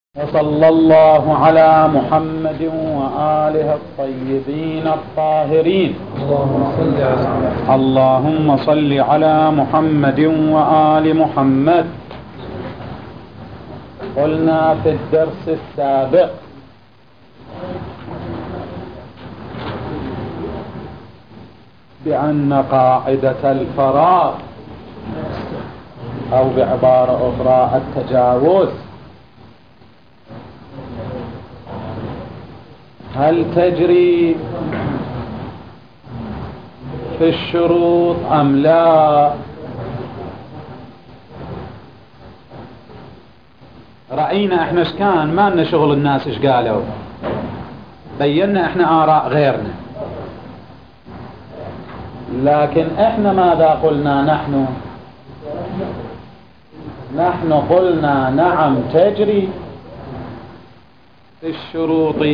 وصلى الله على محمد وآله الطيبين الطاهرين. اللهم صل على محمد وآل محمد. قلنا في الدرس السابق بأن قاعدة الفراغ أو بعبارة أخرى التجاوز هل تجري في الشروط أم لا؟ رأينا احنا ايش كان، ما لنا شغل الناس ايش قالوا، بينا احنا آراء غيرنا، لكن احنا ماذا قلنا؟ نحن قلنا نعم تجري في الشروط،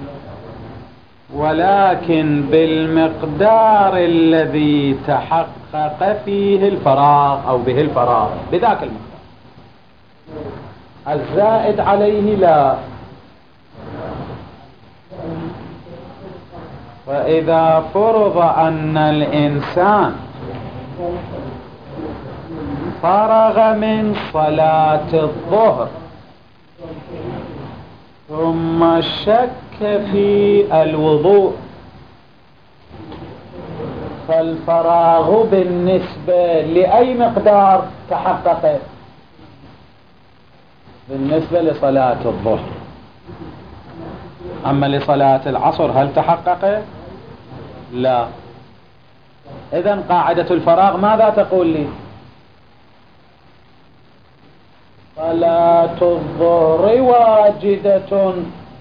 ولكن بالمقدار الذي تحقق فيه الفراغ أو به الفراغ، بذاك المقدار. الزائد عليه لا. وإذا فرض أن الإنسان فرغ من صلاة الظهر ثم شك في الوضوء، فالفراغ بالنسبة لأي مقدار تحقق؟ بالنسبة لصلاة الظهر. أما لصلاة العصر هل تحقق؟ لا. إذن قاعدة الفراغ ماذا تقول لي؟ صلاة الظهر واجدة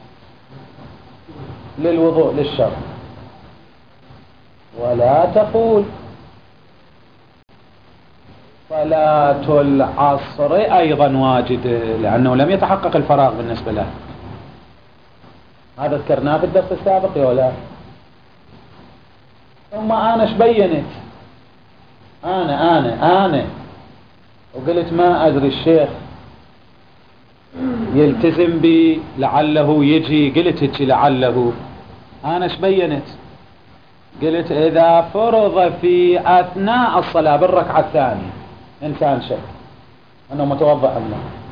للوضوء للشرط، ولا تقول صلاة العصر أيضا واجدة لأنه لم يتحقق الفراغ بالنسبة له. هذا ذكرناه في الدرس السابق ولا؟ ثم أنا ايش بينت؟ أنا وقلت ما أدري الشيخ يلتزم بي لعله يجي، قلت هيك لعله. أنا ايش بينت؟ قلت إذا فرض في أثناء الصلاة بالركعة الثانية إنسان شك أنه متوضأ أم لا،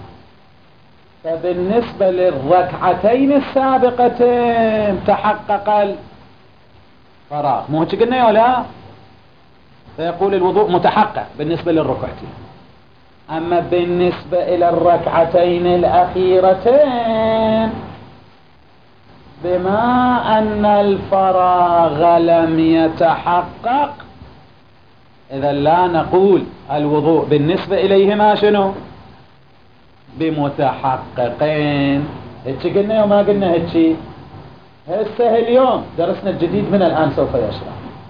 فبالنسبة للركعتين السابقتين تحقق الفراغ، مو هيك قلنا ولا؟ فيقول الوضوء متحقق بالنسبة للركعتين. أما بالنسبة إلى الركعتين الأخيرتين بما أن الفراغ لم يتحقق، إذا لا نقول الوضوء بالنسبة إليهما شنو؟ بمتحققين. هيك قلنا وما قلنا هيك؟ هسه اليوم درسنا الجديد من الآن سوف يشرح.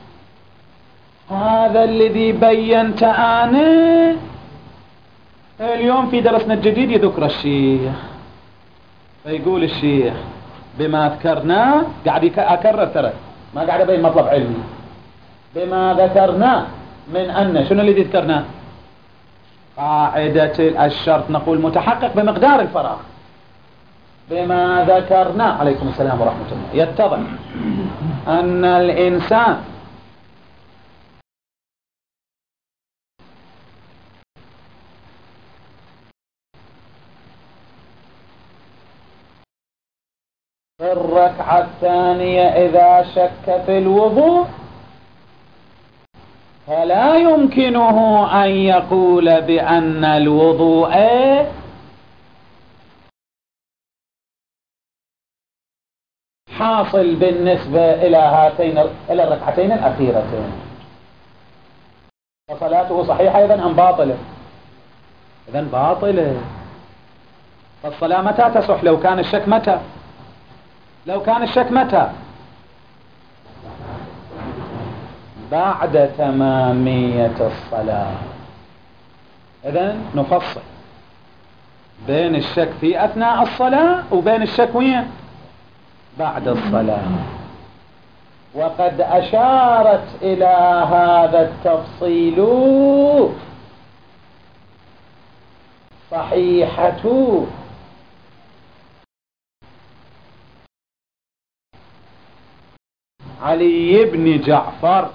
هذا الذي بينت أنا اليوم في درسنا الجديد يذكر الشيخ، فيقول الشيخ بما ذكرناه، قاعد أكرر ترى ما قاعد أبين مطلب علمي، بما ذكرناه من أن شنو الذي ذكرناه؟ قاعدة الشرط نقول متحقق بمقدار الفراغ. بما ذكرناه عليكم السلام ورحمة الله يتضح أن الإنسان في الركعة الثانية إذا شك في الوضوء فلا يمكنه أن يقول بأن الوضوء حاصل بالنسبة إلى الركعتين الأخيرتين، فصلاته صحيحة إذن أم باطلة؟ إذن باطلة. فالصلاة متى تصح؟ لو كان الشك متى؟ لو كان الشك متى؟ بعد تمامية الصلاة. إذن نفصل بين الشك في أثناء الصلاة وبين الشك وين؟ بعد الصلاة. وقد أشارت إلى هذا التفصيل صحيحة علي بن جعفر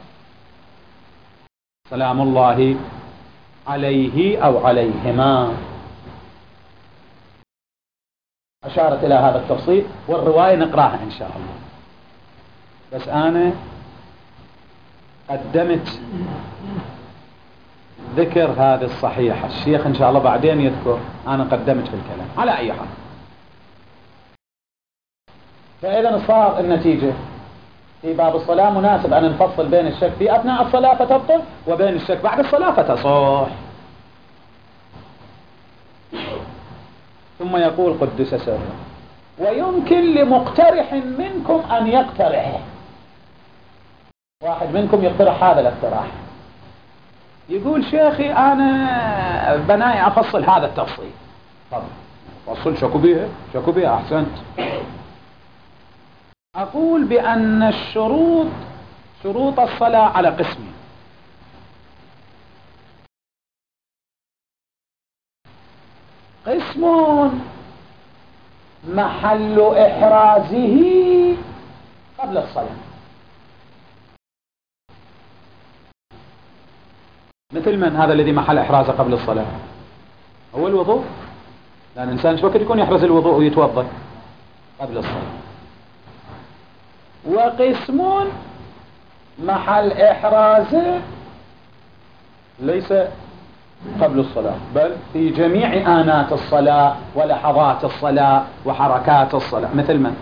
سلام الله عليه أو عليهما. أشارت إلى هذا التفصيل، والرواية نقراها إن شاء الله. بس أنا قدمت ذكر هذه الصحيحة، الشيخ إن شاء الله بعدين يذكر، أنا قدمت في الكلام على أي حال. فإذا صار النتيجة في باب الصلاة مناسب أن نفصل بين الشك في أثناء الصلاة فتبطل وبين الشك بعد الصلاة فتصح. ثم يقول قدس سره: ويمكن لمقترح منكم أن يقترح. واحد منكم يقترح هذا الاقتراح، يقول شيخي أنا بناي أفصل هذا التفصيل. طب فصل، شكو بيها أحسنت. أقول بأن الشروط، شروط الصلاة على قسمين: قسم محل إحرازه قبل الصلاة، مثل من هذا الذي محل إحرازه قبل الصلاة؟ هو الوضوء، لأن الإنسان شو وقت يكون يحرز الوضوء ويتوضأ قبل الصلاة. وقسم محل إحرازه ليس قبل الصلاة، بل في جميع آنات الصلاة ولحظات الصلاة وحركات الصلاة، مثل من؟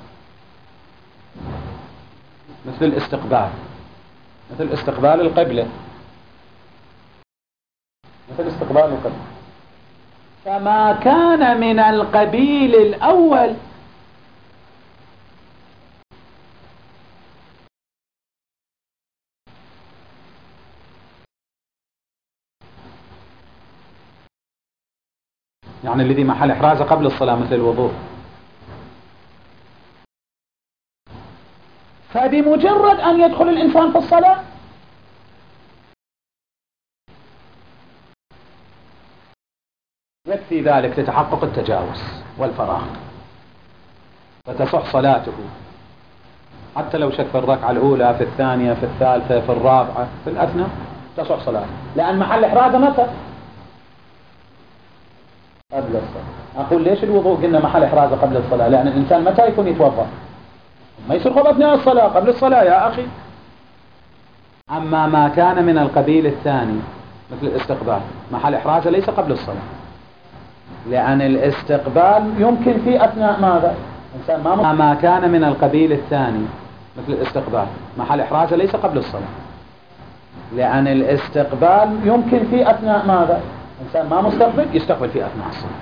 مثل الاستقبال، مثل استقبال القبلة، مثل استقبال القبلة. فما كان من القبيل الأول يعني الذي محل إحرازه قبل الصلاة مثل الوضوء، فبمجرد أن يدخل الإنسان في الصلاة يكفي ذلك لتحقق التجاوز والفراغ، فتصح صلاته حتى لو شك في الركعة الأولى، في الثانية، في الثالثة، في الرابعة، في الأثناء تصح صلاته، لأن محل إحرازه متى؟ قبل الصلاة. أقول ليش الوضوء قلنا محل إحرازه قبل الصلاة؟ لأن الإنسان متى يكون يتوضأ؟ ما يصير أثناء الصلاة، قبل الصلاة يا أخي. أما ما كان من القبيل الثاني مثل الاستقبال، محل إحرازه ليس قبل الصلاة، لأن الاستقبال يمكن في أثناء ماذا؟ إنسان ما كان من القبيل الثاني مثل الاستقبال، محل إحرازه ليس قبل الصلاة، لأن الاستقبال يمكن في أثناء ماذا؟ إنسان ما مستقبل يستقبل في أثناء الصلاة.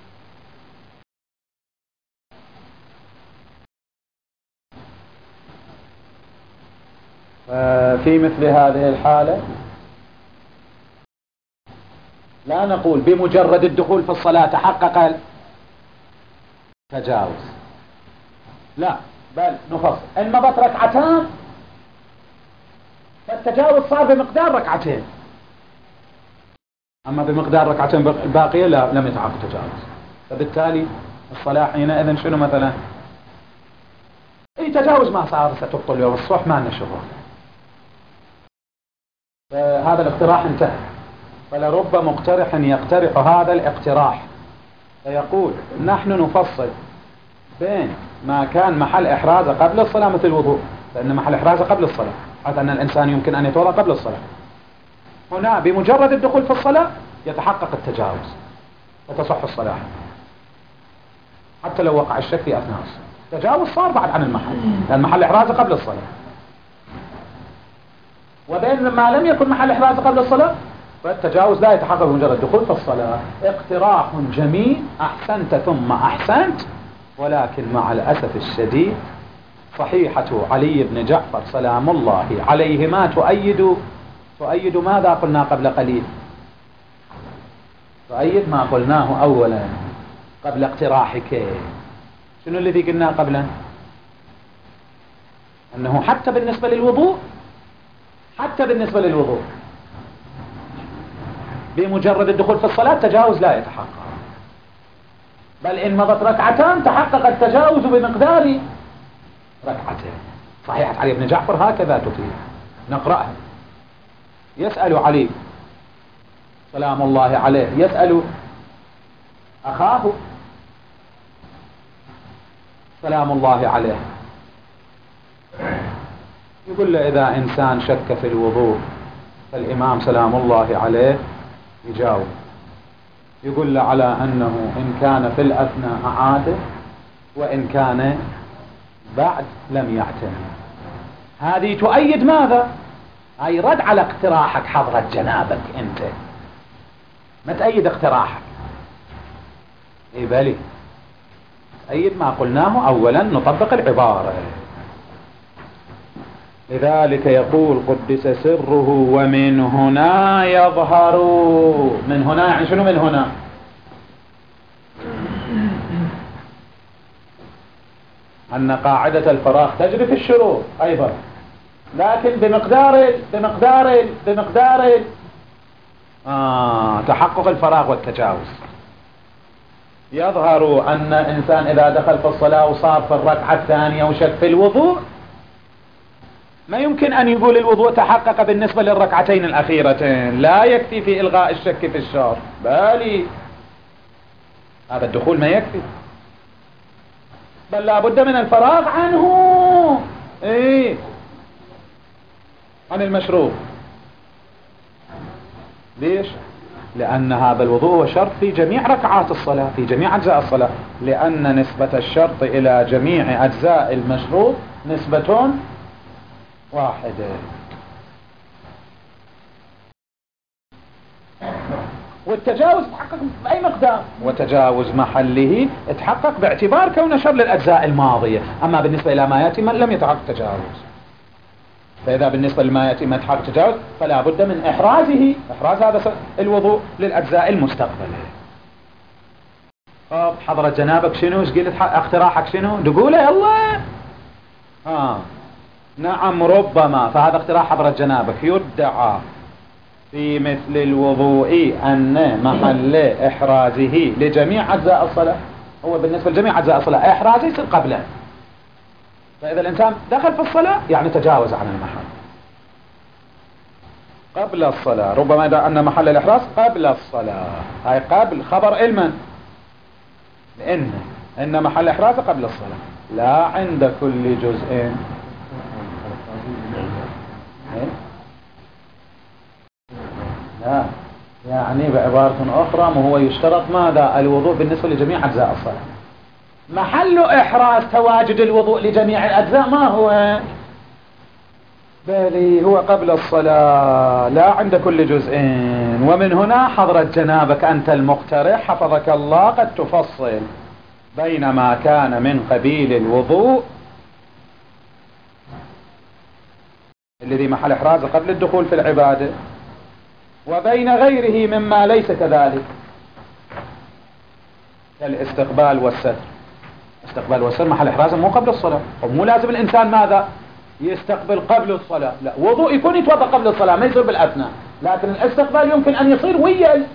في مثل هذه الحالة لا نقول بمجرد الدخول في الصلاة تحقق التجاوز، لا، بل نفصل. إن مضت ركعتان فالتجاوز صار بمقدار ركعتين، أما بمقدار ركعتين الباقية لا، لم يتحقق التجاوز، فبالتالي الصلاة حينئذ شنو مثلا؟ أي تجاوز ما صار ستبطل يوم الصبح، ما لنا شغل. هذا الاقتراح انتهى. فلرب مقترح يقترح هذا الاقتراح فيقول نحن نفصل بين ما كان محل إحرازه قبل الصلاة مثل الوضوء، لأن محل إحرازه قبل الصلاة، حتى أن الإنسان يمكن أن يتوضأ قبل الصلاة. هنا بمجرد الدخول في الصلاة يتحقق التجاوز وتصح الصلاة حتى لو وقع الشك في أثناء الصلاة. التجاوز صار بعد عن المحل، لأن محل إحرازه قبل الصلاة. وبين ما لم يكن محل إحرازه قبل الصلاة فالتجاوز لا يتحقق بمجرد الدخول في الصلاة. اقتراح جميل، أحسنت ثم أحسنت، ولكن مع الأسف الشديد صحيحة علي بن جعفر سلام الله عليهما تؤيد ماذا قلنا قبل قليل، تؤيد ما قلناه أولا قبل اقتراحك. شنو الذي قلناه قبلا؟ أنه حتى بالنسبة للوضوء بمجرد الدخول في الصلاة تجاوز لا يتحقق، بل إن مضت ركعتان تحقق التجاوز بمقدار ركعتين. صحيحة علي بن جعفر هكذا تطير. نقرأها. يسأل علي سلام الله عليه، يسأل أخاه سلام الله عليه، يقول له إذا إنسان شك في الوضوء فالإمام سلام الله عليه يجاوب، يقول له على أنه إن كان في الأثناء أعاده وإن كان بعد لم يعتني. هذه تؤيد ماذا؟ هاي رد على اقتراحك حضرة جنابك أنت، ما تأيد اقتراحك. إيه بلي تأيد ما قلناه أولا، نطبق العبارة. لذلك يقول قدس سره ومن هنا يظهر. من هنا يعني شنو من هنا؟ أن قاعدة الفراغ تجري في الشروط أيضا، لكن بمقدار تحقق الفراغ والتجاوز. يظهر أن إنسان إذا دخل في الصلاة وصار في الركعة الثانية وشك في الوضوء، ما يمكن أن يقول الوضوء تحقق بالنسبة للركعتين الأخيرتين، لا يكفي في إلغاء الشك في الشرط، بل هذا الدخول ما يكفي، بل لا بد من الفراغ عنه، إيه، عن المشروب. ليش؟ لأن هذا الوضوء هو شرط في جميع ركعات الصلاة، في جميع أجزاء الصلاة، لأن نسبة الشرط إلى جميع أجزاء المشروط نسبة واحدة. والتجاوز تحقق بأي مقدار، وتجاوز محله تحقق باعتبار كونه شر للأجزاء الماضية. أما بالنسبة إلى ما يأتي من لم يتحقق تجاوز، فإذا بالنسبة لما يأتي ما يتحقق تجاوز فلا بد من إحراز هذا الوضوء للأجزاء المستقبلة. حضرة جنابك شنو؟ ايش قلت اقتراحك شنو؟ تقوله يلا. نعم ربما، فهذا اقتراح حضرة جنابك. يدعى في مثل الوضوء أن محل إحرازه لجميع أجزاء الصلاة، هو بالنسبة لجميع أجزاء الصلاة إحرازه يصير قبله، فإذا الإنسان دخل في الصلاة يعني تجاوز عن المحل قبل الصلاة. ربما إذا أن محل الإحراز قبل الصلاة، هاي قبل خبر علما، إن محل إحراز قبل الصلاة، لا عند كل جزء. لا يعني بعبارة أخرى، ما هو يشترط ماذا؟ الوضوء بالنسبة لجميع أجزاء الصلاة. محل إحراز تواجد الوضوء لجميع الأجزاء ما هو؟ بل هو قبل الصلاة لا عند كل جزء. ومن هنا حضرة جنابك أنت المقترح حفظك الله قد تفصل بين ما كان من قبيل الوضوء الذي محل إحرازه قبل الدخول في العبادة، وبين غيره مما ليس كذلك كالاستقبال والستر. استقبال والستر محل إحرازه مو قبل الصلاة، ومو لازم الإنسان ماذا يستقبل قبل الصلاة، لا، وضوء يكون يتوضأ قبل الصلاة ما يصير بالأثناء، لكن الاستقبال يمكن أن يصير ويا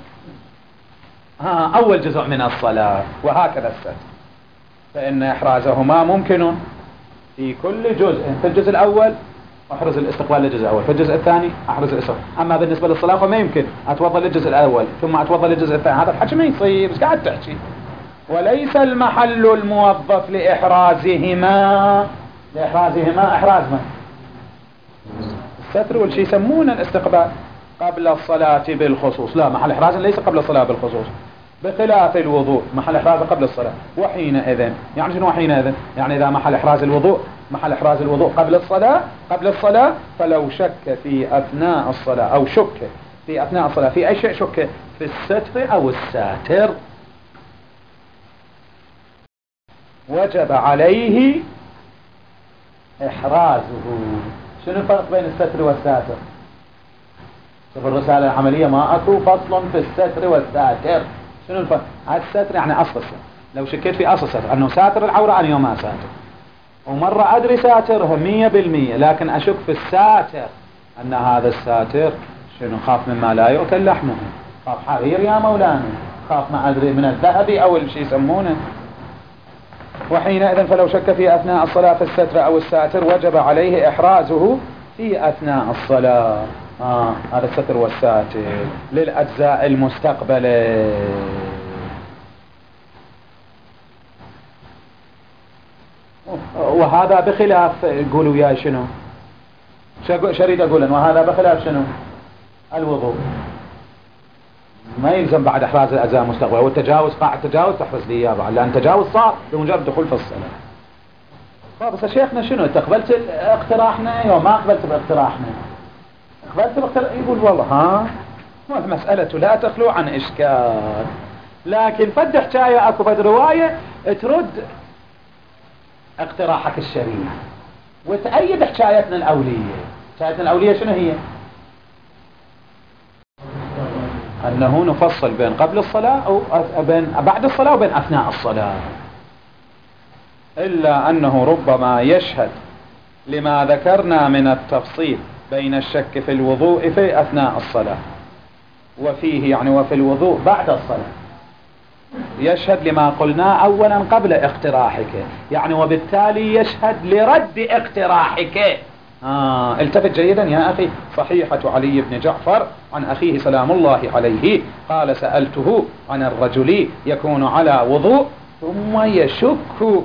أول جزء من الصلاة، وهكذا الستر، فإن إحرازهما ممكن في كل جزء. في الجزء الأول أحرز الاستقبال للجزء الأول، في الجزء الثاني أحرز الاستقبال. أما بالنسبة للصلاة فما يمكن أتوضأ للجزء الأول ثم أتوضأ للجزء الثاني، هذا الحكي ما يصير، بس قاعد تحكي. وليس المحل الموظف لإحرازهما إحراز من؟ الستر، والشي يسمونه الاستقبال قبل الصلاة بالخصوص، لا، محل إحراز ليس قبل الصلاة بالخصوص، بخلاف الوضوء محل إحراز قبل الصلاة. وحينئذ يعني شنو حينئذ؟ يعني إذا محل إحراز الوضوء قبل الصلاة فلو شك في أثناء الصلاة أو شك في أثناء الصلاة في أي شيء، شك في الستر أو الساتر، وجب عليه إحرازه. شنو الفرق بين الستر والساتر؟ شوف الرسالة العملية ما أكو فصل في الستر والساتر. شنو الفرق؟ الستر يعني أصل الستر، لو شكيت في أصل الستر أنه ساتر العورة أنه ما ساتر، ومرة أدري ساترها 100%، لكن أشك في الساتر أن هذا الساتر شنو، خاف مما لا يؤكل لحمه، خاف حرير يا مولانا، خاف ما أدري من الذهب أو الشيء يسمونه. وحينئذ فلو شك في أثناء الصلاة في الستر أو الساتر وجب عليه إحرازه في أثناء الصلاة. هذا الستر والساتر للأجزاء المستقبلة. وهذا بخلاف، قولوا يا شنو شريد أقول، وهذا بخلاف شنو الوضوء، ما يلزم بعد إحراز الأجزاء المستقبلة، والتجاوز قاعد تجاوز تحرز لي إياه بعد، لأن تجاوز صار بمجرد دخول في الصلاة. بس يا شيخنا شنو تقبلت اقتراحنا يوم ما قبلت باقتراحنا؟ قبلت باقتراح، يقول والله المسألة لا تخلو عن إشكال، لكن فد حكاية أكو فد رواية ترد اقتراحك الشريف وتأيد حكايتنا الأولية. حكايتنا الأولية شنو هي؟ أنه نفصل بين قبل الصلاة أو بين بعد الصلاة وبين أثناء الصلاة، إلا أنه ربما يشهد لما ذكرنا من التفصيل بين الشك في الوضوء في أثناء الصلاة وفيه يعني وفي الوضوء بعد الصلاة، يشهد لما قلنا أولا قبل اقتراحك يعني، وبالتالي يشهد لرد اقتراحك. التفت جيدا يا أخي. صحيحة علي بن جعفر عن أخيه سلام الله عليه قال سألته عن الرجل يكون على وضوء ثم يشك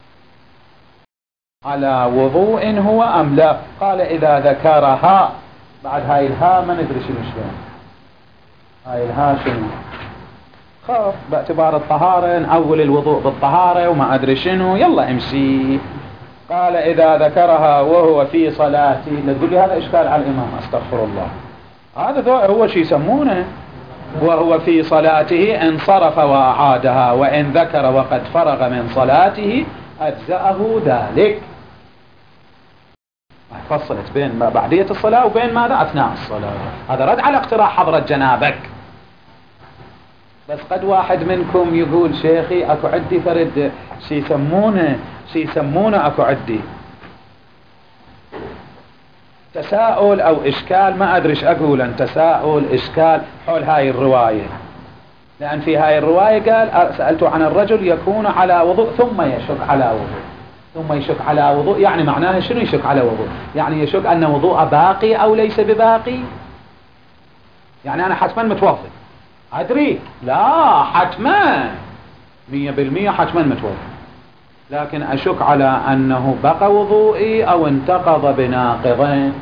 على وضوء هو أم لا، قال إذا ذكرها. بعد هاي الها ما ندري شنو شلون، هاي الها شنو خاف باعتبار الطهارة، نأول الوضوء بالطهارة وما أدري شنو، يلا امشي. قال إذا ذكرها وهو في صلاته، لا تقول لي هذا إشكال على الإمام، أستغفر الله، هذا هو شي يسمونه وهو في صلاته انصرف وأعادها، وإن ذكر وقد فرغ من صلاته أجزأه ذلك. فصلت بين ما بعدية الصلاة وبين ماذا أثناء الصلاة. هذا رد على اقتراح حضرة جنابك. بس قد واحد منكم يقول شيخي أكو عندي فرد شي يسمونه أكو عندي تساؤل أو إشكال، ما أدري إيش أقول، أن تساؤل إشكال حول هاي الرواية، لأن في هاي الرواية قال سألت عن الرجل يكون على وضوء ثم يشك على وضوء، ثم يشك على وضوء، يعني معناه شنو يشك على وضوء؟ يعني يشك أن وضوء باقي أو ليس بباقي. يعني أنا حتما متوضئ أدري، لا حتما 100% حتما متوضئ، لكن أشك على أنه بقى وضوئي أو انتقض بناقضين.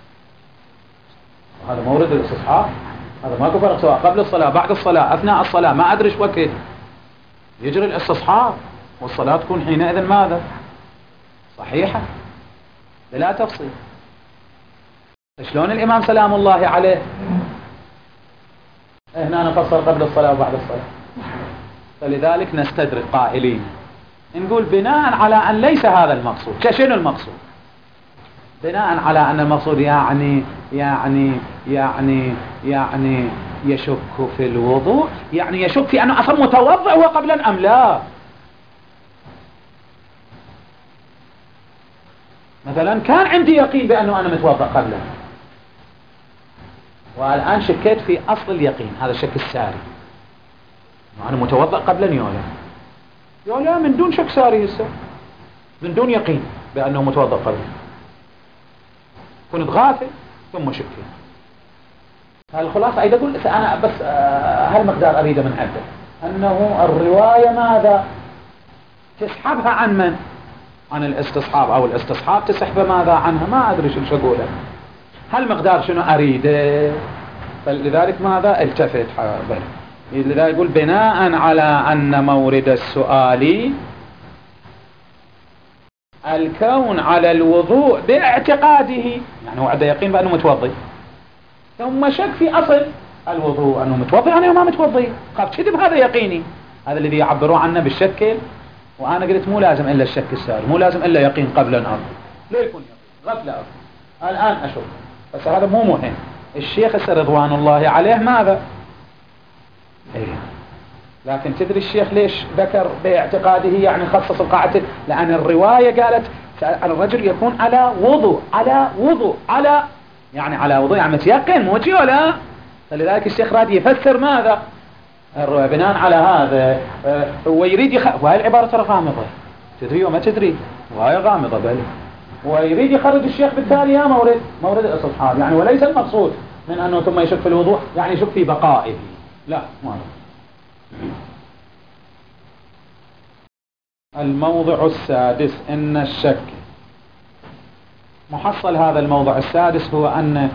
هذا مورد الاستصحاب، هذا ماكو فرق سواء قبل الصلاة بعد الصلاة أثناء الصلاة، ما أدري ايش وقت يجري الاستصحاب، والصلاة تكون حينئذ ماذا صحيحة بلا تفصيل. شلون الإمام سلام الله عليه هنا نفصل قبل الصلاة وبعد الصلاة؟ فلذلك نستدرك قائلين نقول بناء على أن ليس هذا المقصود. شنو المقصود؟ بناء على أن المقصود يعني يشك في الوضوء، يعني يشك في أنه أصلا متوضئ هو قبلا أم لا. مثلا كان عندي يقين بأنه أنا متوضئ قبلا، والآن شكيت في أصل اليقين، هذا الشك الساري، أنا متوضئ قبلا يولا من دون شك ساري هسه، من دون يقين بأنه متوضئ قبلا، كنت غافل ثم شكيت. الخلاصة أيضا أقول أنا بس هالمقدار أريده من عدة، أنه الرواية ماذا تسحبها عن من؟ عن الاستصحاب، أو الاستصحاب تسحب ماذا عنها، ما أدري شو أقوله، هالمقدار شنو أريده. فلذلك ماذا التفت حاضر، لذا يقول بناء على أن مورد السؤال الكون على الوضوء باعتقاده، يعني هو عنده يقين بأنه متوضي، ثم شك في أصل الوضوء أنه متوضي أنا ما متوضي، قد كذب هذا يقيني، هذا الذي يعبرون عنه بالشك. وأنا قلت مو لازم إلا الشك الساري، مو لازم إلا يقين قبل أن أرض، لا يكون يقين غفلة أرض. الآن أشوف بس هذا مو مهم. الشيخ رضوان الله عليه ماذا لكن تدري الشيخ ليش ذكر باعتقاده، يعني خصص القاعدة، لأن الرواية قالت على الرجل يكون على وضوء يعني متيقن مو جي ولا. فلذلك الشيخ راد يفسر ماذا بناء على هذا، هو يريد وهي العبارة ترى غامضة، تدري وما تدري، وهي غامضة بل ويريد يخرج الشيخ بالتالي يا مورد الاستصحاب يعني، وليس المقصود من أنه ثم يشك في الوضوء يعني يشك في بقائه، لا ما الموضع السادس إن الشك. محصل هذا الموضع السادس هو أن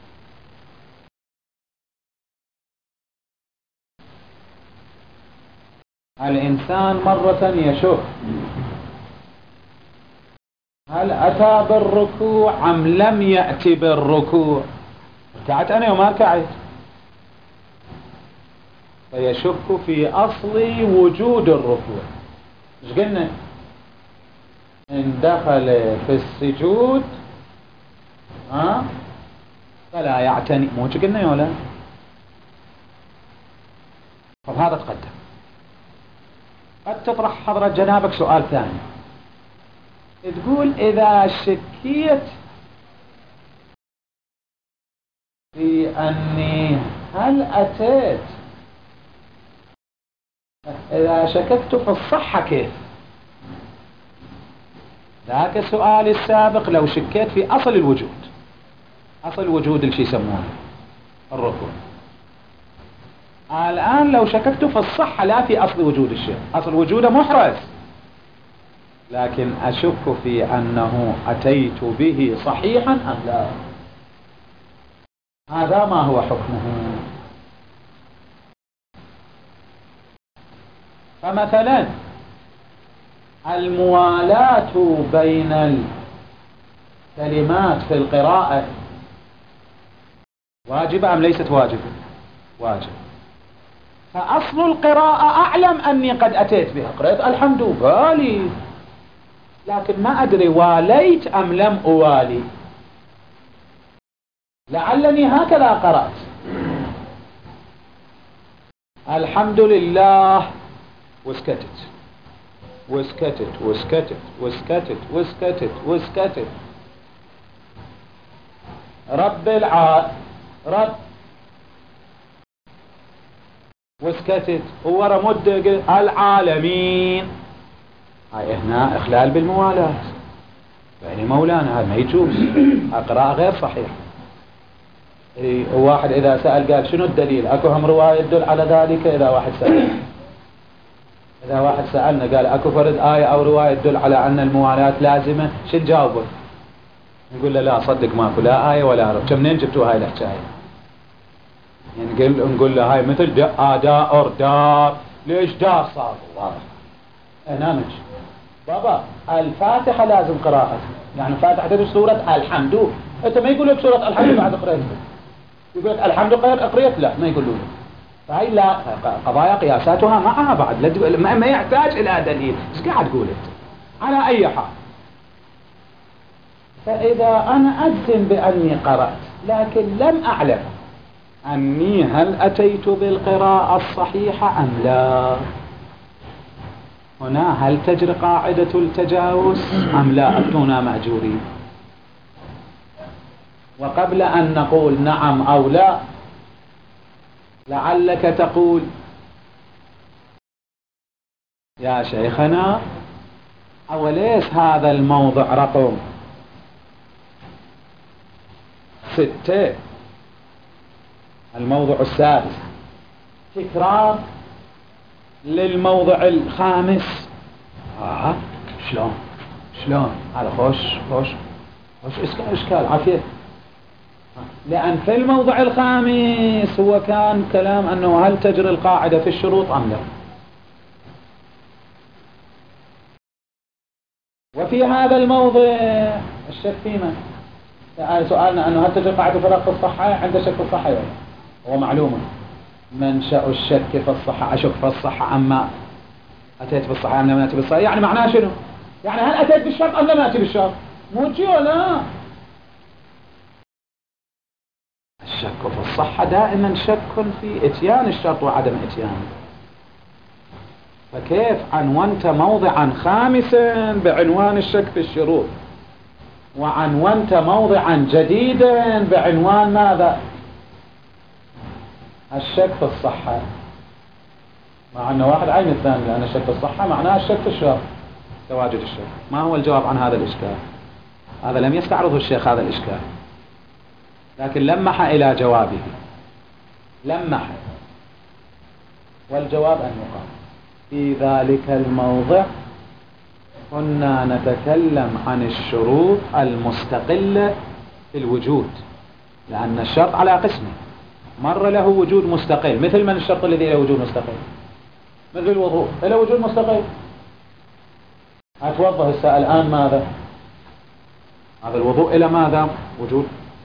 الإنسان مرة يشك هل أتى بالركوع أم لم يأتي بالركوع، ركعت أنا وما ركعت، فيشك في أصل وجود الركوع. إيش قلنا؟ إن دخل في السجود فلا يعتني، مو قلنا ولا؟ طب هذا تقدم. قد تطرح حضرة جنابك سؤال ثاني، تقول إذا شكيت في أني هل أتيت، إذا شككت في الصحة كيف؟ ذاك السؤال السابق لو شكيت في أصل الوجود، أصل وجود الشيء يسمونه الركوع. الآن لو شككت في الصحة لا في أصل وجود الشيء، أصل وجوده محرز، لكن أشك في أنه أتيت به صحيحا أم لا، هذا ما هو حكمه. فمثلا الموالاة بين الكلمات في القراءة واجبة أم ليست واجبة؟ واجب. فأصل القراءة أعلم أني قد أتيت بها، قرأت الحمد بالي، لكن ما أدري واليت أم لم أوالي، لعلني هكذا قرأت الحمد لله وسكتت وسكتت وسكتت وسكتت وسكتت وسكتت، رب وسكتت، ورا مد العالمين، هاي هنا إخلال بالموالاة، يعني مولانا هذا ما يجوز، أقراء غير صحيح. واحد إذا سأل قال شنو الدليل، أكو هم رواية تدل على ذلك. إذا واحد سألنا قال أكو فرد آية أو رواية تدل على أن الموالاة لازمة، شو نجاوبه؟ نقول له لا صدق ماكو لا آية ولا رواية. منين جبتوا هاي الحكاية؟ يعني نقول له هاي مثل دار، ليش دار صار واضح نامج بابا، الفاتحة لازم قراءة، يعني الفاتحة تدري سورة الحمد، انت ما يقول لك سورة الحمد بعد قريت، يقول لك الحمد قريت، لا ما يقولوا لك. فهي لا قضايا قياساتها معها بعد ما يحتاج الى دليل، ايش قاعد تقول انت؟ على اي حال، فاذا انا اجزم باني قرأت لكن لم اعلم اني هل اتيت بالقراءة الصحيحة ام لا، هنا هل تجري قاعدة التجاوز أم لا؟ أفتونا مأجورين. وقبل أن نقول نعم أو لا، لعلك تقول يا شيخنا أوليس هذا الموضع رقم 6 الموضع السادس تكرار للموضع الخامس؟ شلون هذا خوش اشكال عافية، لأن في الموضع الخامس هو كان كلام أنه هل تجري القاعدة في الشروط أم لا، وفي هذا الموضع الشك فيما سؤالنا أنه هل تجري قاعدة في الصحة، عند شك في الصحة هو معلومة منشأ الشك في الصحة، أشك في الصحة أما أتيت بالصحة أم لم أتي بالصحة، يعني معناه شنو؟ يعني هل أتيت بالشرط أم لم أتي بالشرط؟ مو جي ولا الشك في الصحة دائما شك في إتيان الشرط وعدم إتيانه، فكيف عنونت موضعا خامسا بعنوان الشك في الشروط، وعنونت موضعا جديدا بعنوان ماذا؟ الشك في الصحة، مع أنه واحد عين الثاني، لأن الشك في الصحة معناه الشك في الشرط، تواجد الشك. ما هو الجواب عن هذا الإشكال؟ هذا لم يستعرضه الشيخ هذا الإشكال، لكن لمح إلى جوابه، لمح. والجواب أن يقال في ذلك الموضع كنا نتكلم عن الشروط المستقلة في الوجود، لأن الشرط على قسمه، مرة له وجود مستقل، مثل من الشرط الذي له وجود مستقل؟ مثل الوضوء له وجود مستقل. أتوضأ هسه الآن ماذا؟ هذا الوضوء إلى ماذا؟ وجود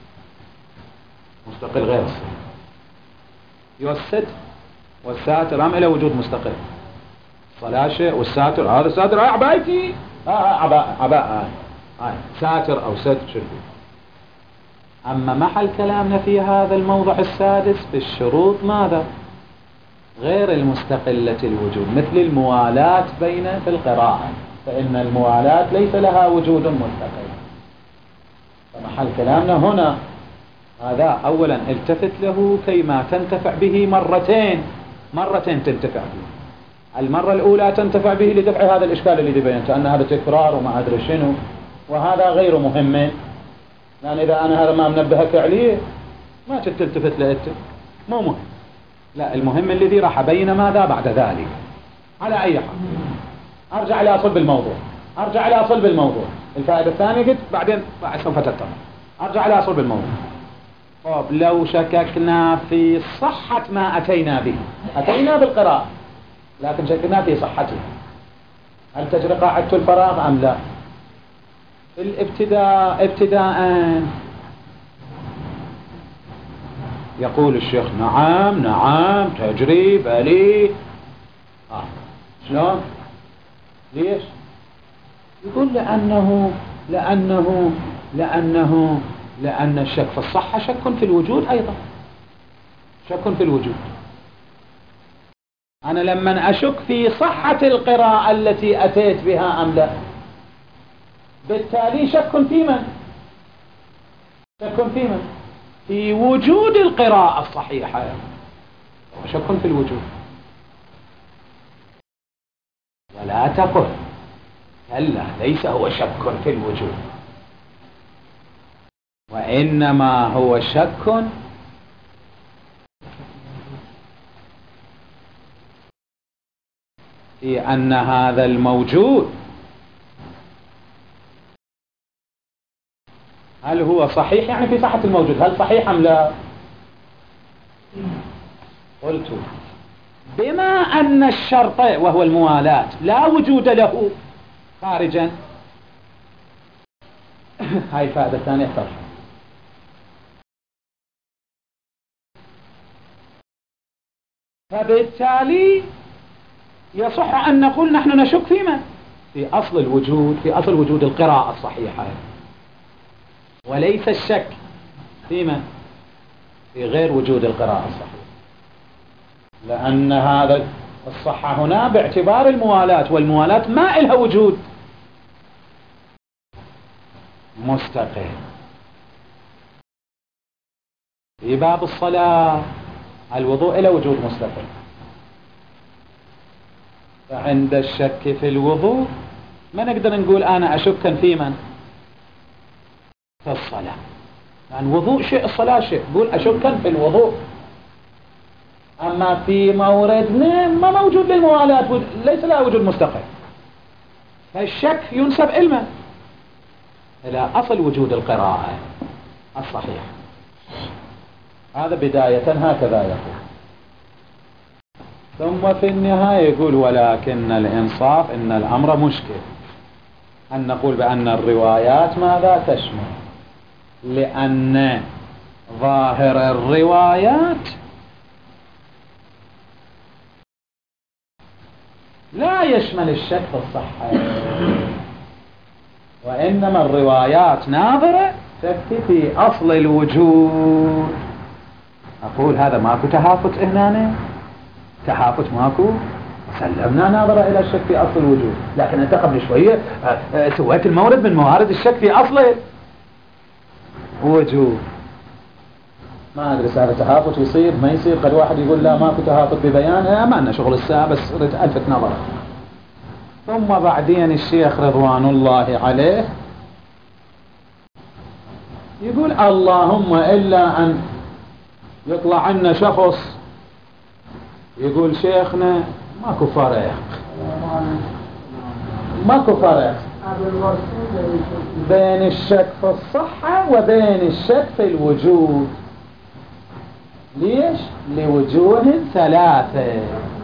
مستقل غير الصلاة. يوسد والساتر هم إلى وجود مستقل. صلاة شيء والساتر، هذا الساتر عبايتي عباء ساتر أو ستر شربي. أما محل كلامنا في هذا الموضع السادس في الشروط ماذا؟ غير المستقلة الوجود، مثل الموالاة بين في القراءة، فإن الموالاة ليس لها وجود مستقل. فمحل كلامنا هنا هذا أولا التفت له كيما تنتفع به مرتين تنتفع به. المرة الأولى تنتفع به لدفع هذا الإشكال الذي بينته، أن هذا تكرار وما أدري شنو، وهذا غير مهم، لأن إذا أنا هذا ما منبهك عليه ما تلتفت له، مو مهم. لا، المهم الذي راح أبين ماذا بعد ذلك. على أي حال أرجع إلى أصل بالموضوع. الفائدة الثانية قلت بعدين سوف تتضح. أرجع إلى أصل بالموضوع. طب لو شككنا في صحة ما أتينا به، أتينا بالقراءة لكن شككنا في صحته، هل تجري قاعدة الفراغ أم لا؟ ابتداء يقول الشيخ نعم تجري بلي. شلون؟ ليش؟ يقول لأن الشك في الصحة شك في الوجود أيضا، شك في الوجود. أنا لما أشك في صحة القراءة التي أتيت بها أم لا، بالتالي شك في من؟ في وجود القراءة الصحيحة، شك في الوجود. ولا تقل كلا ليس هو شك في الوجود، وإنما هو شك في أن هذا الموجود هل هو صحيح، يعني في صحة الموجود، هل صحيح أم لا؟ قلت بما أن الشرط وهو الموالاة لا وجود له خارجا، هاي الفائدة الثانية اخترت. فبالتالي يصح أن نقول نحن نشك في من؟ في أصل الوجود، في أصل وجود القراءة الصحيحة، وليس الشك في من؟ في غير وجود القراءة الصحيحة، لأن هذا الصحة هنا باعتبار الموالاة، والموالاة ما إلها وجود مستقل. في باب الصلاة الوضوء إلى وجود مستقل، فعند الشك في الوضوء ما نقدر نقول أنا أشك في من؟ في الصلاة، يعني وضوء شيء الصلاة شيء، قول أشك في الوضوء. أما في موردنا ما موجود للموالاة، ليس لها وجود مستقل، فالشك ينسب إلى أصل وجود القراءة الصحيح. هذا بداية هكذا يقول. ثم في النهاية يقول ولكن الإنصاف إن الأمر مشكل أن نقول بأن الروايات ماذا تشمل، لأن ظاهر الروايات لا يشمل الشك في الصحة، وإنما الروايات ناظرة تكفي في أصل الوجود. أقول هذا ماكو تهافت هنا، تهافت ماكو، سلمنا ناظرة إلى الشك في أصل الوجود، لكن أنت قبل شوية سويت المورد من موارد الشك في أصل وجود. ما أدري هذا تهافت يصير ما يصير، قد واحد يقول لا ماكو تهافت ببيانها، ما لنا شغل الساعة، بس ردت ألفت نظرة. ثم بعدين الشيخ رضوان الله عليه يقول اللهم إلا أن يطلع عنا شخص يقول شيخنا ماكو فرق بين الشك في الصحة وبين الشك في الوجود. ليش؟ لوجوه ثلاثة.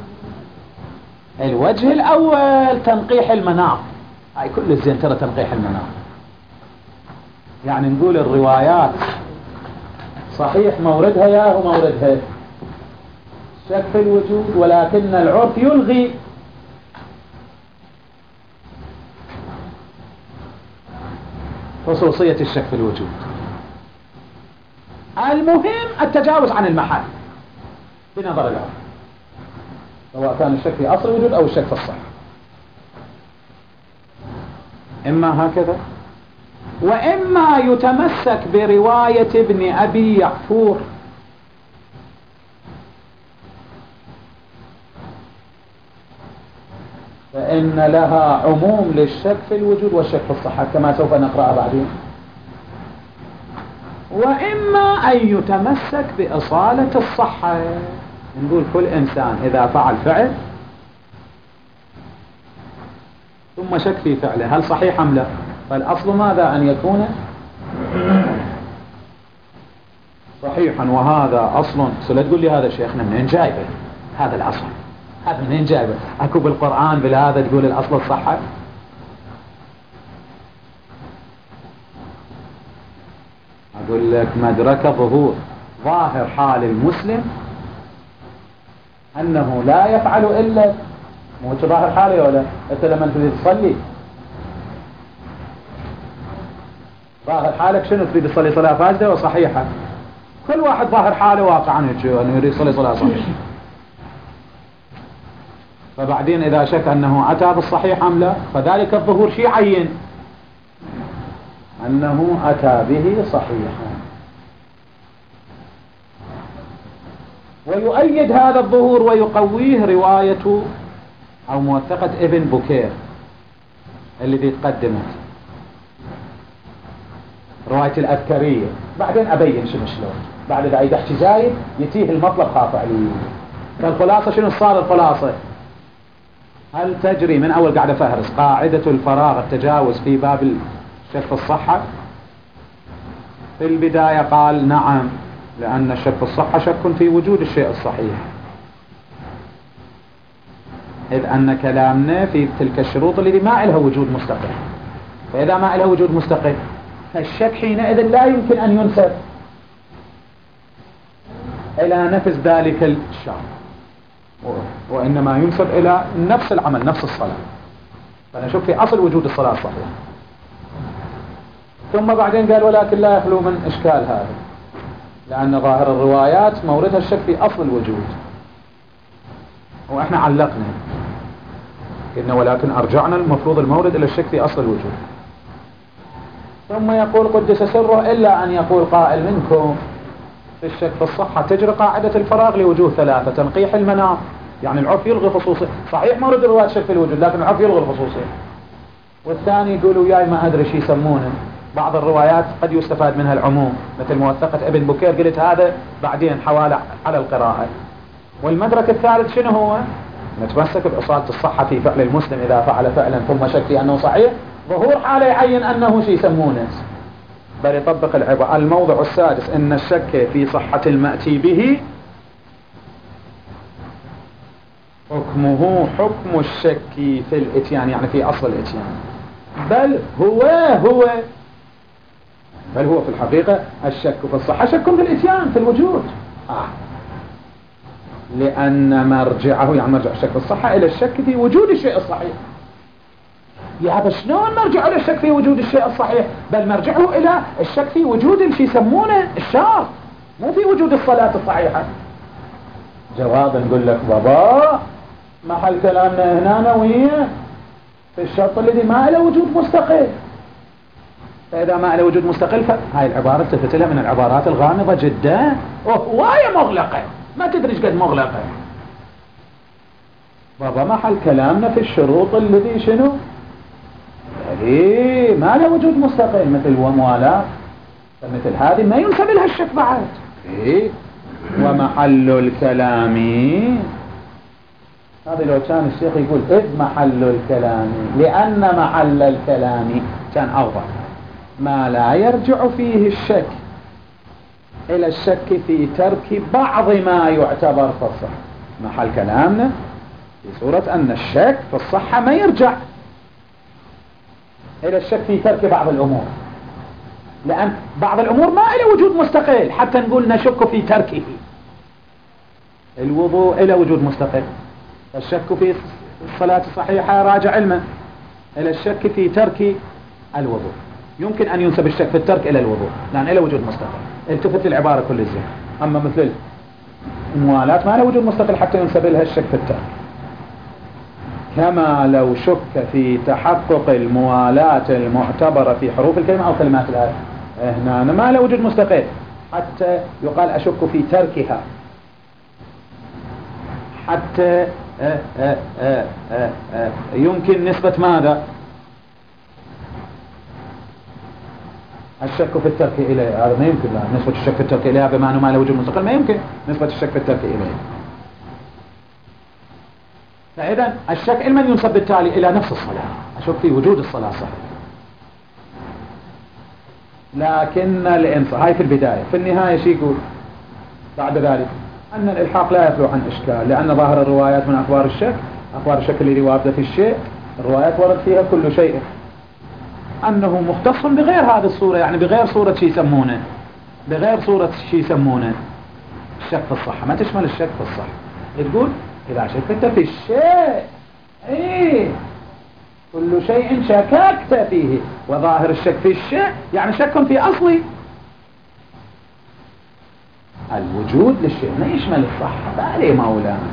الوجه الأول تنقيح المناط، هاي كل الزين ترى تنقيح المناط، يعني نقول الروايات صحيح موردها ياهو موردها شك في الوجود، ولكن العرف يلغي خصوصية الشك في الوجود. المهم التجاوز عن المحل بنظر العرف، سواء كان الشك في أصل الوجود أو الشك في الصحة، إما هكذا وإما يتمسك برواية ابن أبي يعفور فإن لها عموم للشك في الوجود والشك في الصحة كما سوف نقرأ بعدين، وإما أن يتمسك بأصالة الصحة، نقول كل إنسان إذا فعل فعل ثم شك في فعله هل صحيح أم لا، فالأصل ماذا؟ أن يكون صحيحا، وهذا أصل. لا تقول لي هذا شيخنا منين جايبه هذا الأصل، هذا منين جايبه؟ أكو بالقرآن بالهذا تقول الأصل الصحة؟ أقول لك مدرك ظهور ظاهر حال المسلم أنه لا يفعل إلا مو ظاهر حاله ولا أنت لما تريد تصلي ظاهر حالك شنو؟ تريد تصلي صلاة فاسدة وصحيحة؟ كل واحد ظاهر حاله واقعا أنه يريد يصلي صلاة صحيحة، فبعدين إذا شك أنه أتى بالصحيح أم لا فذلك الظهور شي عين أنه أتى به صحيحا. ويؤيد هذا الظهور ويقويه رواية أو موثقة ابن بكير الذي تقدمت رواية الأذكرية. بعدين أبين شنو شلون بعد إذا يحكي زايد يتيه المطلب خاطئ عليه. فالخلاصة شنو صار الخلاصة؟ هل تجري من أول قاعدة فهرس قاعدة الفراغ التجاوز في باب الشك في الصحة؟ في البداية قال نعم، لأن الشك في الصحة شك في وجود الشيء الصحيح، إذ أن كلامنا في تلك الشروط التي ما لها وجود مستقل، فإذا ما لها وجود مستقل فالشك حينئذ لا يمكن أن ينسب إلى نفس ذلك الشرط، وإنما ينسب إلى نفس العمل نفس الصلاة، فنشوف في أصل وجود الصلاة الصحيحة. ثم بعدين قال ولكن لا يخلو من إشكال هذا، لأن ظاهر الروايات موردها الشك في أصل الوجود، وإحنا علقنا إن ولكن أرجعنا المفروض المورد إلى الشك في أصل الوجود. ثم يقول قدس سره إلا أن يقول قائل منكم في الشك في الصحة تجري قاعدة الفراغ لوجوه ثلاثة: تنقيح المناط، يعني العرف يلغي خصوصية، صحيح مورد الرواية شك في الوجود لكن العرف يلغي الخصوصية. والثاني يقولوا وياي ما أدري شي يسمونه، بعض الروايات قد يستفاد منها العموم مثل موثقة ابن بكير، قلت هذا بعدين حوالي على القراءة. والمدرك الثالث شنو هو؟ نتمسك بأصالة الصحة في فعل المسلم إذا فعل فعلا ثم شك في أنه صحيح، ظهور حاله يعين أنه شي يسمونه، بل يطبق العبارة. الموضع السادس إن الشك في صحة المأتي به حكمه حكم الشك في الاتيان، يعني في أصل الاتيان، بل هو في الحقيقة الشك في الصحة شك في الاتيان في الوجود، لأن مرجعه يعني مرجع الشك في الصحة إلى الشك في وجود الشيء الصحيح. يا هذا شلون مرجع إلى الشك في وجود الشيء الصحيح؟ بل مرجعه إلى الشك في وجود اللي يسمونه الشرط، مو في وجود الصلاة الصحيحة. جواب نقول لك بابا محل كلامنا هنا وين في الشرط الذي ما له وجود مستقل، فإذا ما له وجود مستقل فهاي العبارة تلفت لها من العبارات الغامضة جدا وهواية مغلقة، ما تدري قد مغلقة. بابا محل كلامنا في الشروط الذي شنو يعني ما له وجود مستقل مثل وموالاة، مثل هذه ما ينسب لها الشك بعد. إيه؟ ومحل الكلام، هذا لو كان الشيخ يقول إذ محل الكلام، لأن محل الكلام كان أوضح ما لا يرجع فيه الشك إلى الشك في ترك بعض ما يعتبر في الصحة. محل كلامنا في صورة أن الشك في الصحة ما يرجع إلى الشك في ترك بعض الأمور، لأن بعض الأمور ما له وجود مستقل حتى نقول نشك في تركه. الوضوء له وجود مستقل، الشك في الصلاة الصحيحة راجع علما إلى الشك في ترك الوضوء. يمكن أن ينسب الشك في الترك إلى الوضوء لأن له وجود مستقل. التفت العبارة كل الزين. أما مثل الموالاة ما له وجود مستقل حتى ينسب لها الشك في الترك، كما لو شك في تحقق الموالاة المعتبرة في حروف الكلمة أو كلمات الآية. هنا ما له وجود مستقل حتى يقال أشك في تركها، حتى يمكن نسبة ماذا؟ الشك في الترك إليه. هذا ما يمكن، لا نسبة الشك في الترك إليها بمعنى ما له وجود مستقل ما يمكن نسبة الشك في الترك إليه. فإذا الشك علما ينسب بالتالي إلى نفس الصلاة، أشك في وجود الصلاة صحيح. لكن الإنصاف هاي في البداية. في النهاية شيء يقول بعد ذلك أن الإلحاق لا يخلو عن إشكال، لأن ظاهر الروايات من أخبار الشك، أخبار الشك اللي واردة في الشيء الروايات ورد فيها كل شيء أنه مختص بغير هذه الصورة، يعني بغير صورة شيء يسمونه، بغير صورة شيء يسمونه الشك في الصحة، ما تشمل الشك في الصحة. تقول إذا شككت في الشيء إيه كل شيء شككت فيه، وظاهر الشك في الشيء يعني شك في أصل الوجود للشيء، ما يشمل الصحة. فعلي مولانا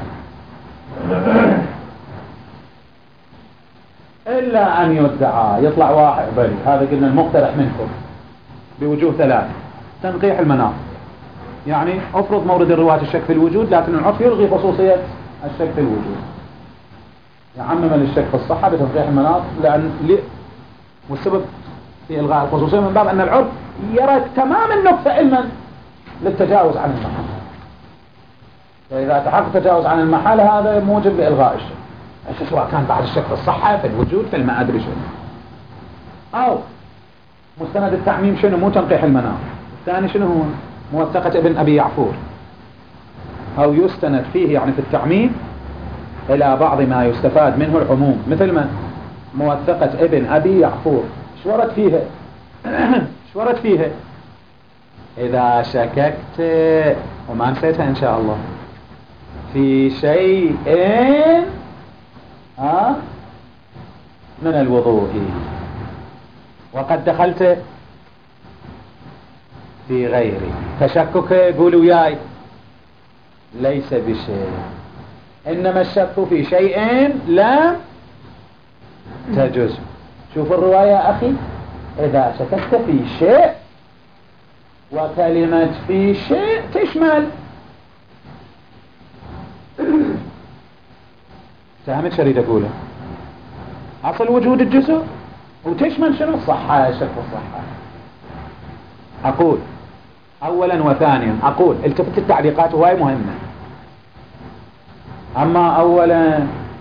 إلا أن يدعى يطلع واحد بلي هذا قلنا المقترح منكم بوجوه ثلاث: تنقيح المناط، يعني أفرض مورد الرواية الشك في الوجود لكن العرف يلغي خصوصية الشك في الوجود، يعمم الشك في الصحة بتنقيح المناط، والسبب في إلغاء الخصوصية من باب أن العرف يرى تمام النقطة علما للتجاوز عن المحل، فإذا تحقق التجاوز عن المحل هذا موجب لإلغاء الشك، سواء كان بعد الشك في الصحة في الوجود في ما أدري شنو. أو مستند التعميم شنو؟ مو تنقيح المناط، الثاني شنو هو؟ موثقة ابن أبي يعفور، أو يستند فيه يعني في التعميم إلى بعض ما يستفاد منه العموم، مثل من موثقة ابن أبي يعفور. شو ورد فيها؟ شو ورد فيها؟ إذا شككت وما نسيتها إن شاء الله في شيء من الوضوء وقد دخلت في غيره، تشكك قولوا وياي ليس بشيء، إنما الشك في شيء لا تجوز. شوف الرواية يا أخي، إذا شككت في شيء وكلمة في شيء تشمل، فهمت شريد أقوله؟ أصل وجود الجزء وتشمل شنو؟ الصحة، شك الصحة. أقول أولا وثانيا، أقول التفت التعليقات هواي مهمة. أما أولا،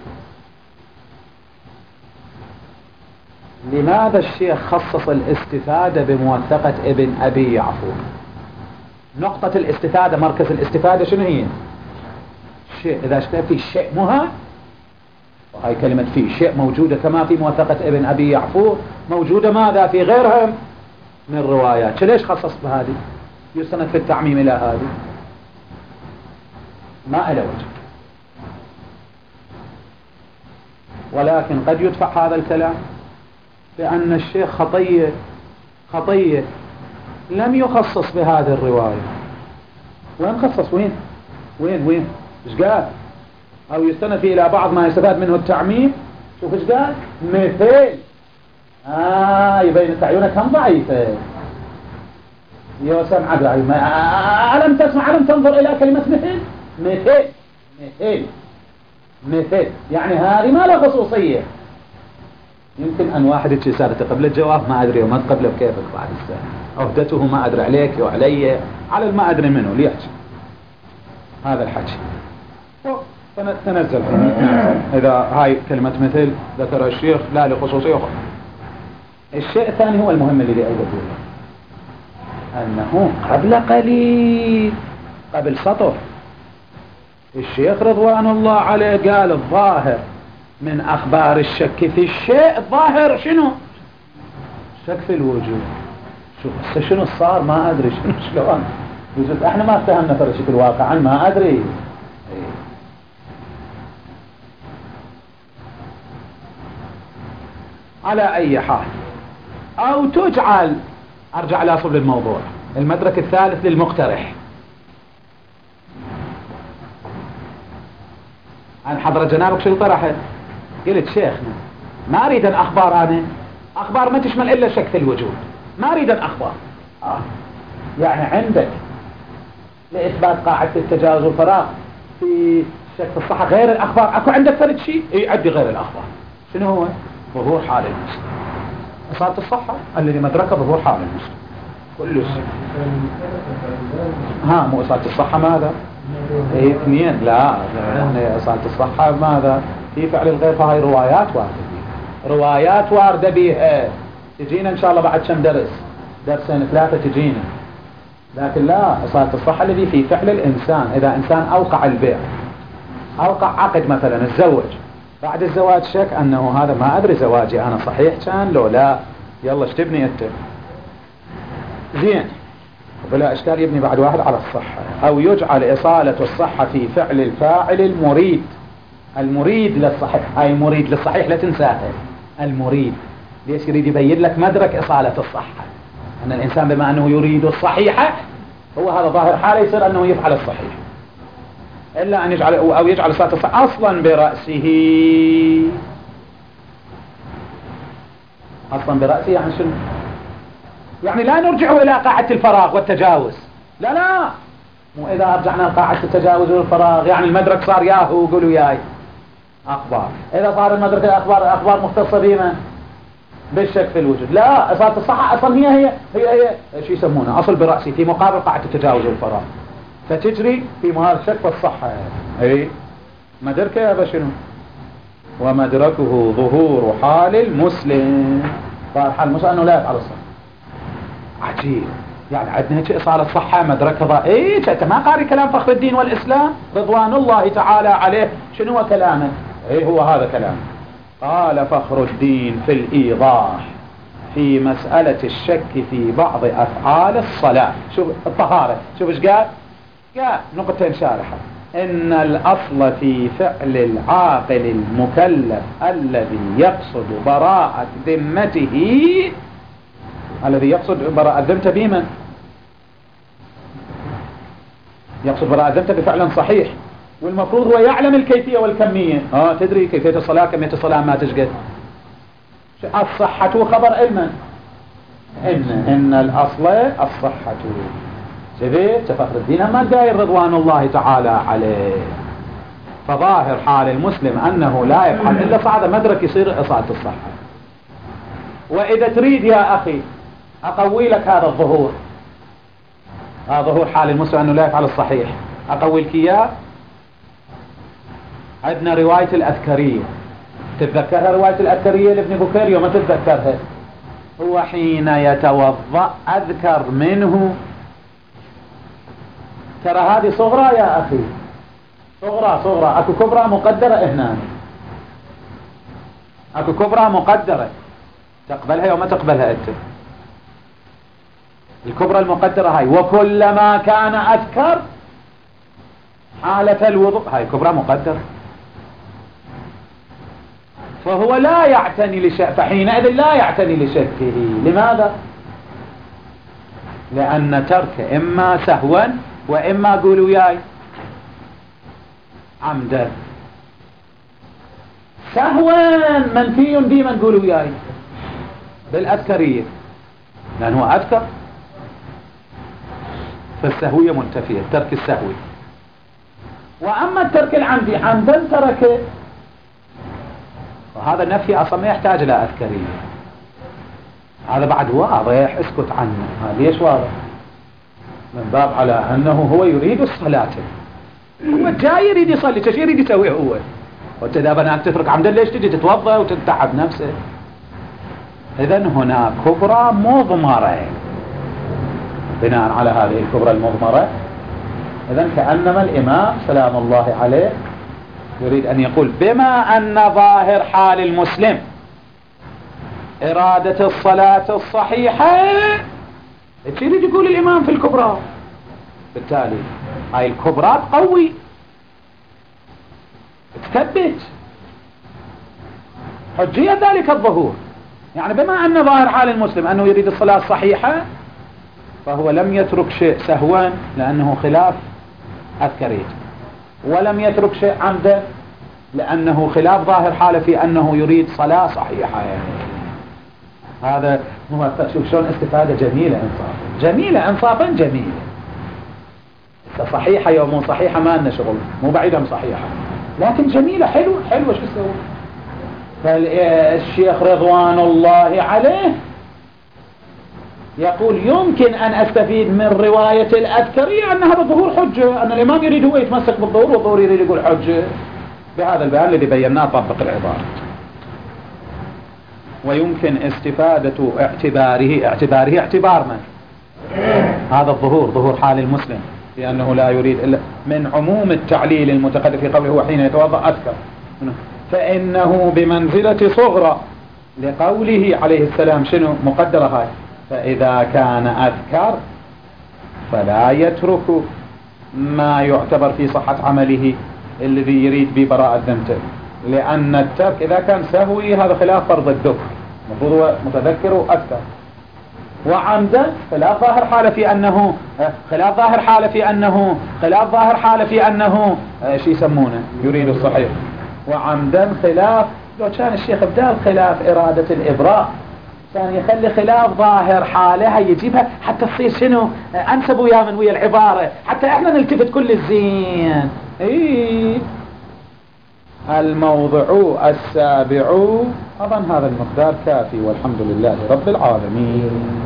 لماذا الشيخ خصص الاستفادة بموثقة ابن أبي يعفور؟ نقطة الاستفادة، مركز الاستفادة شنو هي؟ شيء، إذا اشتغل في شيء مها، وهي كلمة في شيء موجودة كما في موثقة ابن أبي يعفور، موجودة ماذا في غيرها من الروايات. ليش خصص بهذه؟ يستند في التعميم إلى هذه، ما إلى وجه. ولكن قد يدفع هذا الكلام بأن الشيخ خطية لم يخصص بهذه الرواية. وين خصص؟ وين ايش قال؟ أو يستند فيه إلى بعض ما يستفاد منه التعميم. شوف ايش قال؟ مثل يبين عيونك هم ضعيفة يا سمعك ضعيف. ألم تسمع، ألم تنظر إلى كلمة مثل؟ مثل مثل يعني هذه ما لها خصوصية. يمكن أن واحد يجي سالته قبل الجواب ما أدري وما تقبله بكيفك بعد الساعة عهدته ما أدري عليك وعلي على ما أدري منه ليحكي هذا الحكي تنزل إذا هاي كلمة مثل ذكر الشيخ لا لخصوصية أخرى. الشيء الثاني هو المهم الذي أيضا أنه قبل قليل قبل سطر الشيخ رضوان الله عليه قال الظاهر من أخبار الشك في الشيء الظاهر شنو؟ شك في الوجود. شنو صار ما أدري شنو شلون وجود احنا ما افتهمنا ترى شكل واقعا ما أدري. على أي حال أو تجعل أرجع لأصل الموضوع. المدرك الثالث للمقترح عن حضرة جنابك شو طرحت؟ قلت شيخنا ما أريد أن أخبار أنا أخبار ما تشمل إلا شك في الوجود ما أريد أن أخبار يعني عندك لإثبات قاعدة التجاوز والفراغ في شك في الصحة غير الأخبار أكو عندك ثالث شيء يعدي غير الأخبار شنو هو؟ ظهور حال المسلم. إصابة الصحة الذي مدركه ظهور حال المسلم كل شيء. مو إصابة الصحة ماذا؟ اثنين لا يعني إصابة الصحة ماذا؟ في فعل الغير فهي روايات واردة بيها تجينا إن شاء الله بعد كم درسين 3 تجينا. لكن لا إصابة الصحة الذي في فعل الإنسان. إذا إنسان أوقع البيع أوقع عقد مثلا الزوج بعد الزواج شك أنه هذا ما أدري زواجي أنا صحيح كان لو لا يلا اشتبني أنت زين بلا إشكال يبني بعد واحد على الصحة. أو يجعل إصالة الصحة في فعل الفاعل المريد للصحيح. هاي مريد للصحيح لا تنساها. المريد ليش يريد يبين لك مدرك إصالة الصحة أن الإنسان بما أنه يريد الصحيحة هو هذا ظاهر حاله يصير أنه يفعل الصحيح إلا أن يجعل أو يجعل إصالة الصحة أصلا برأسه. أصلا برأسه يعني شنو؟ يعني لا نرجع إلى قاعدة الفراغ والتجاوز لا مو إذا رجعنا لقاعدة التجاوز والفراغ يعني المدرك صار ياهو قولوا ياي أخبار. إذا صار المدرك أخبار مختصة بما بالشك في الوجود لا إصابة الصحة أصلا هي شو يسمونه أصل برأسي في مقابل قاعدة التجاوز والفراغ فتجري في مهار الشك والصحة. مدركه هذا شنو؟ ومدركه ظهور حال المسلم. ظهر حال المسلم أنه لا يفعل الصحة. عجيب يعني عندنا هيك إصالة صحة مدركها أنت ما قاري كلام فخر الدين والإسلام رضوان الله تعالى عليه شنو هو كلامه؟ هو هذا كلامه. قال فخر الدين في الإيضاح في مسألة الشك في بعض أفعال الصلاة شوف الطهارة شوف ايش قال نقطتين شارحة. إن الأصل في فعل العاقل المكلف الذي يقصد براءة ذمته الذي يقصد براءة ذمته بمن؟ يقصد براءة ذمته بفعل صحيح والمفروض هو يعلم الكيفية والكمية. تدري كيفية الصلاة كمية الصلاة ما تشقد. الصحة خبر علما إن الأصل الصحة شفت فخر الدين ما داير رضوان الله تعالى عليه. فظاهر حال المسلم أنه لا يفعل إلا صعد مدرك يصير إصالة الصحة. وإذا تريد يا أخي أقوي لك هذا الظهور ظهور حال المسلم أنه لا يفعل الصحيح أقوي لك إياه. عندنا رواية الأذكرية تتذكرها رواية الأذكرية لابن بكير وما تتذكرها؟ هو حين يتوضأ أذكر منه. ترى هذه صغرى يا أخي صغرى أكو كبرى مقدرة هنا أكو كبرى مقدرة تقبلها وما تقبلها أنت. الكبرى المقدرة هاي وكلما كان أذكر حالة الوضوء هاي كبرى مقدرة. فهو لا يعتني لشك فحينئذ لا يعتني لشكه. لماذا؟ لأن ترك إما سهوا وإما قولوا ياي عمدا. سهوا منفي ديما قولوا ياي بالأذكرية لأنه أذكر فالسهوية منتفية ترك السهوي. وأما الترك العمدي عمدا تركه، وهذا النفي أصلا ما يحتاج إلى أذكرية، هذا بعد واضح، اسكت عنه. هذا ليش واضح؟ من باب على أنه هو يريد الصلاة، هو جاي يريد يصلي، ايش يريد يسوي هو؟ وانت إذا بناك تترك عمدا ليش تجي تتوضأ وتتعب نفسك؟ إذن هنا كبرى مضمرة، بناء على هذه الكبرى المضمرة إذن كأنما الإمام سلام الله عليه يريد أن يقول بما أن ظاهر حال المسلم إرادة الصلاة الصحيحة، يريد يقول الإمام في الكبرى، بالتالي هاي الكبرى تقوي تثبت حجية ذلك الظهور. يعني بما أن ظاهر حال المسلم أنه يريد الصلاة الصحيحة، فهو لم يترك شيء سهوا لأنه خلاف أذكريت، ولم يترك شيء عمدا لأنه خلاف ظاهر حاله في أنه يريد صلاة صحيحة. يعني هذا هو، شوف شلون استفادة جميلة إنصافا، جميلة إنصافا جميلة. صحيحة يوم صحيحة ما لنا شغل، مو بعيدة من صحيحة، لكن جميلة حلوة حلوة. شو يسوي؟ فالشيخ رضوان الله عليه يقول يمكن أن أستفيد من رواية الأذكرية أن هذا الظهور حجة، أن الإمام يريد هو يتمسك بالظهور والظهور يريد يقول حجة، بهذا البيان الذي بيناه طبق العبارة. ويمكن استفادة اعتباره اعتبار من؟ هذا الظهور، ظهور حال المسلم، لأنه لا يريد إلا من عموم التعليل المتقدم في قوله وحين يتوضأ أذكر، فإنه بمنزلة صغرى لقوله عليه السلام شنو مقدرة هاي، فإذا كان أذكر فلا يترك ما يعتبر في صحة عمله الذي يريد ببراءة ذمته، لأن الترك إذا كان سهوي هذا خلاف فرض الذكر، المفروض هو متذكر وأذكر، وعمدا خلاف ظاهر حاله في أنه شو يسمونه يريد الصحيح، وعمدا خلاف. لو كان الشيخ بدال خلاف إرادة الإبراء كان يخلي خلاف ظاهر حاله يجيبها حتى تصير شنو أنسب وياه من ويا العبارة، حتى احنا نلتفت كل الزين. الموضع السابع، أظن هذا المقدار كافي، والحمد لله رب العالمين.